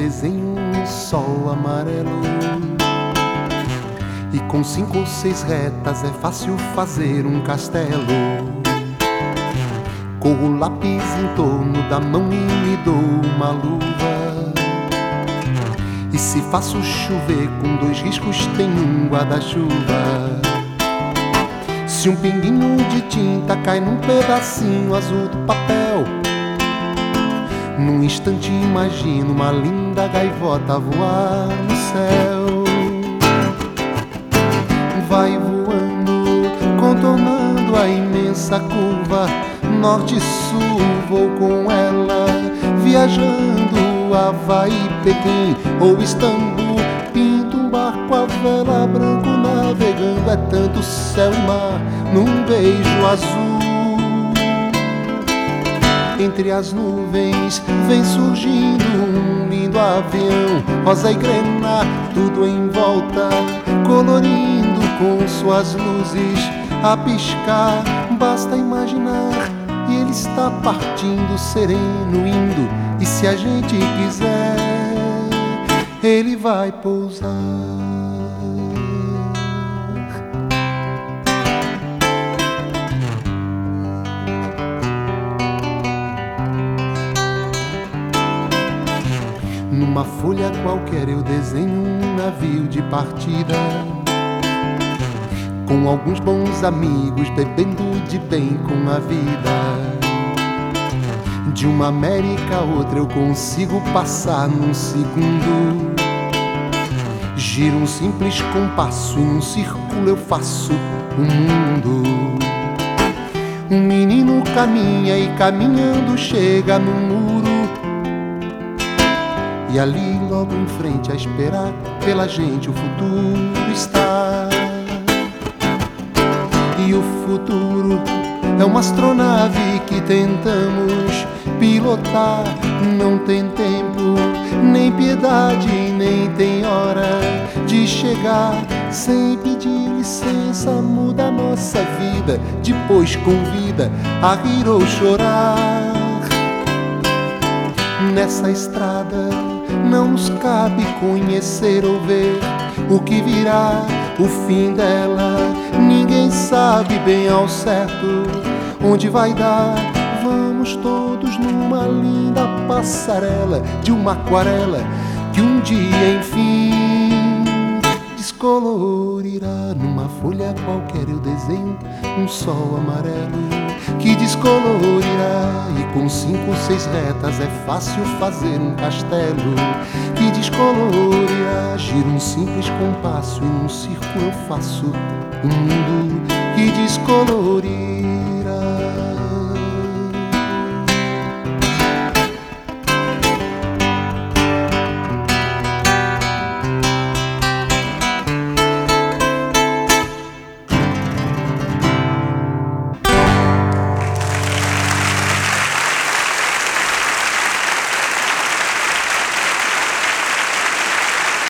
desenho um sol amarelo. E com 5 ou 6 retas é fácil fazer um castelo. Corro o lápis em torno da mão e me dou uma luva. E se faço chover com 2 riscos tem um guarda-chuva. Se um pinguinho de tinta cai num pedacinho azul do papel, num instante imagino uma linda gaivota voar no céu. Vai voando, contornando a imensa curva, norte e sul, vou com ela, viajando Havaí, Pequim ou Istambul. Pinto um barco à vela, branco navegando, é tanto céu e mar num beijo azul. Entre as nuvens vem surgindo um lindo avião, rosa e grená, tudo em volta, colorindo com suas luzes a piscar. Basta imaginar e ele está partindo sereno, indo, e se a gente quiser, ele vai pousar. Numa folha qualquer eu desenho um navio de partida, com alguns bons amigos bebendo de bem com a vida. De uma América a outra eu consigo passar num segundo. Giro um simples compasso e num círculo eu faço um mundo. Um menino caminha e caminhando chega no muro, e ali logo em frente a esperar pela gente o futuro está. E o futuro é uma astronave que tentamos pilotar. Não tem tempo, nem piedade, nem tem hora de chegar. Sem pedir licença muda a nossa vida, depois convida a rir ou chorar. Nessa estrada não nos cabe conhecer ou ver o que virá, o fim dela. Ninguém sabe bem ao certo onde vai dar. Vamos todos numa linda passarela de uma aquarela que um dia enfim descolorirá. Numa folha qualquer eu desenho um sol amarelo que descolorirá, e com 5 ou 6 retas é fácil fazer um castelo que descolorirá. Giro um simples compasso e num círculo eu faço um mundo que descolorirá.